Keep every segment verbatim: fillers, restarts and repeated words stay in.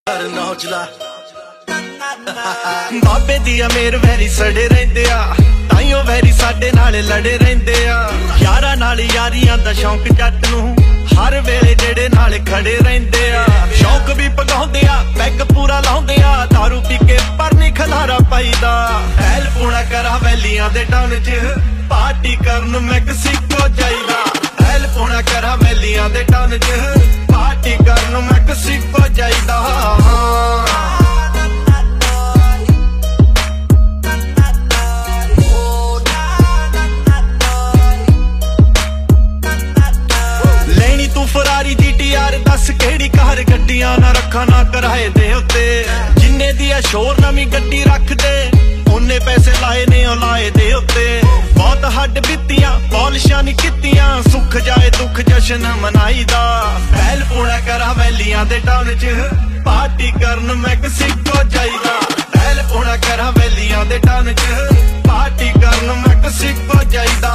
ਬਾਬੇ ਦੀ ਅਮੀਰ ਵੈਰੀ ਸੜੇ ਰਹਿੰਦੇ ਆ, ਤਾਈਓ ਵੈਰੀ ਸਾਡੇ ਨਾਲ ਲੜੇ ਰਹਿੰਦੇ ਆ। ਯਾਰਾਂ ਨਾਲ ਯਾਰੀਆਂ ਦਾ ਸ਼ੌਂਕ ਜੱਟ ਨੂੰ, ਹਰ ਵੇਲੇ ਜਿਹੜੇ ਨਾਲ ਖੜੇ ਰਹਿੰਦੇ ਆ। ਸ਼ੌਂਕ ਵੀ ਪਗਾਉਂਦੇ ਆ, ਪੈਗ ਪੂਰਾ ਲਾਉਂਦੇ ਆ, ਦਾਰੂ ਪੀ ਕੇ ਪਰ ਨਹੀਂ ਖਲਾਰਾ ਪਾਈਦਾ। ਐਲ ਪੂਣਾ ਕਰਾ ਵੈਲੀਆਂ ਦੇ ਟਾਊਨ ਚ, ਪਾਰਟੀ ਕਰਨ ਮੈਕਸੀਕੋ ਜਾਈਦਾ। ਐਲ ਪੂਣਾ ਕਰਾ ਵੈਲੀਆਂ ਦੇ ਟਾਊਨ ਚ, ਪਾਰਟੀ ਕਰਨ ਮੈਕਸੀਕੋ ਜਾਈਦਾ। ਫਰਾਰੀ ਜੀ ਟੀ ਆਰ ਦੱਸ ਕਿਹੜੀ ਕਾਰ, ਗੱਡੀਆਂ ਨਾ ਰੱਖਾਂ ਨਾ ਕਿਰਾਏ ਦੇ ਉੱਤੇ। ਜਿੰਨੇ ਦੀ ਆ ਸ਼ੋਰ ਨਵੀਂ ਗੱਡੀ ਰੱਖਦੇ, ਉਹਨੇ ਪੈਸੇ ਲਾਏ ਨੇ ਉਹ ਲਾਏ ਦੇ ਉੱਤੇ। ਬਹੁਤ ਹੱਡ ਬੀਤੀਆਂ ਪੌਲਿਸ਼ਾਂ ਨਹੀਂ ਕੀਤੀਆਂ, ਸੁੱਖ ਜਾਏ ਦੁੱਖ ਜਸ਼ਨ ਮਨਾਈਦਾ। ਪਹਿਲ ਪੂਣਾ ਕਰਾ ਵੈਲੀਆਂ ਦੇ ਟਾਊਨ ਚ, ਪਾਰਟੀ ਕਰਨ ਮੈਕਸੀਕੋ ਜਾਈਦਾ। ਪਹਿਲ ਪੂਣਾ ਕਰਾ ਵੈਲੀਆਂ ਦੇ ਟਾਊਨ ਚ, ਪਾਰਟੀ ਕਰਨ ਮੈਕਸੀਕੋ ਜਾਈਦਾ।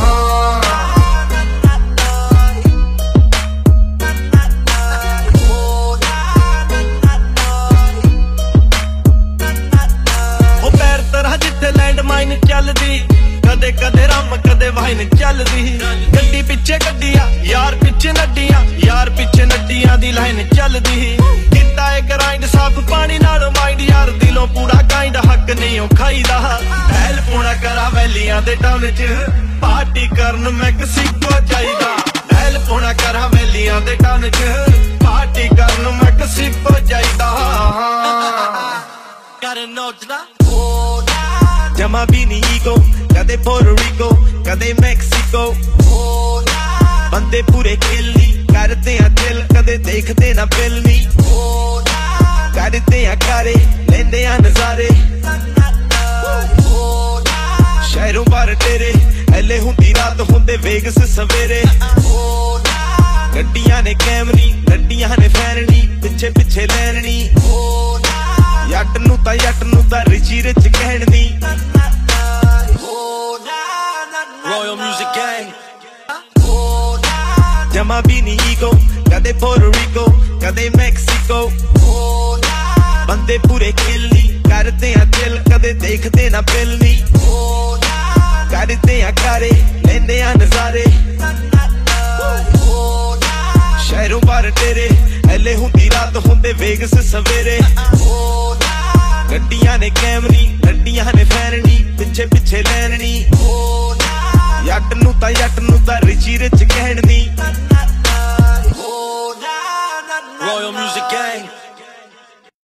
ਚੱਲਦੀ ਕਦੇ ਕਦੇ ਰਮ ਕਦੇ ਵਾਈਨ ਚੱਲਦੀ। ਗੱਡੀ ਪਿੱਛੇ ਗੱਡੀਆਂ ਯਾਰ ਪਿੱਛੇ ਨੱਡੀਆਂ, ਯਾਰ ਪਿੱਛੇ ਨੱਡੀਆਂ ਦੀ ਲਾਈਨ ਚੱਲਦੀ। ਕੀਤਾ ਏ ਗਰਾਈਂਡ ਸਾਫ ਪਾਣੀ ਨਾਲ ਮਾਈਂਡ, ਯਾਰ ਦਿਲੋਂ ਪੂਰਾ ਕਾਇੰਡ ਹੱਕ ਨਹੀਂ ਉਹ ਖਾਈਦਾ। ਐਲ ਪੂਣਾ ਕਰਾ ਵੈਲੀਆਂ ਦੇ ਟਾਊਨ ਚ, ਪਾਰਟੀ ਕਰਨ ਮੈਕਸੀਕੋ ਜਾਈਦਾ। ਐਲ ਪੂਣਾ ਕਰਾ ਵੈਲੀਆਂ ਦੇ ਟਾਊਨ ਚ, ਪਾਰਟੀ ਕਰਨ ਮੈਕਸੀਕੋ ਜਾਈਦਾ। ਜਮਾ ਵੀ ਨੀ ਈਗੋ, ਕਦੇ ਪੋਰਟੋਰੀਕੋ ਕਦੇ ਮੈਕਸੀਕੋ। ਬੰਦੇ ਪੂਰੇ ਖਿਲਨੀ ਕਰਦੇ ਆ ਦਿਲ, ਕਦੇ ਦੇਖਦੇ ਨਾ ਬਿੱਲ ਨੀ। ਕਰਦੇ ਆ ਕਾਰੇ ਲੈਂਦੇ ਆ ਨਜ਼ਾਰੇ, ਸ਼ਹਿਰੋਂ ਬਾਹਰ ਤੇਰੇ ਐਲੇ ਹੁੰਦੀ ਰਾਤ ਹੁੰਦੇ ਵੇਗਸ ਸਵੇਰੇ। ਗੱਡੀਆਂ ਨੇ ਕੈਮਰੀ ਗੱਡੀਆਂ ਨੇ ਫੈਰਨੀ, ਪਿੱਛੇ ਪਿੱਛੇ ਲੈਣੀ। ਜੱਟ ਨੂੰ ਤਾਂ ਜੱਟ ਨੂੰ ਤਾਂ ਰਿਚੀ ਰਿਚ ਕਹਿਣੀ। Royal Music Gang ਜਮਾ ਵੀ ਨੀ ਈਗੋ, ਕਦੇ ਪੋਰਟੋਰੀਕੋ ਕਦੇ ਮੈਕਸੀਕੋ। ਬੰਦੇ ਪੂਰੇ ਖਿਲਨੀ ਕਰਦੇ ਆ ਦਿਲ, ਕਦੇ ਦੇਖਦੇ ਨਾ ਬਿੱਲ ਨੀ। ਕਰਦੇ ਆ ਕਾਰੇ ਲੈਂਦੇ ਆ ਨਜ਼ਾਰੇ, ਸ਼ਹਿਰੋਂ ਬਾਹਰ ਤੇਰੇ ਐਲੇ ਹੁੰਦੀ ਰਾਤ ਹੁੰਦੇ ਵੇਗਸ ਸਵੇਰੇ। ਗੱਡੀਆਂ ਨੇ ਕੈਮਰੀ ਗੱਡੀਆਂ ਨੇ ਫੈਰਨੀ, ਪਿੱਛੇ ਪਿੱਛੇ ਲੈਣੀ। ਜੱਟ ਨੂੰ ਤਾਂ ਜੱਟ ਨੂੰ ਤਾਂ ਰਿਚੀ ਰਿਚ ਕਹਿਣੀ।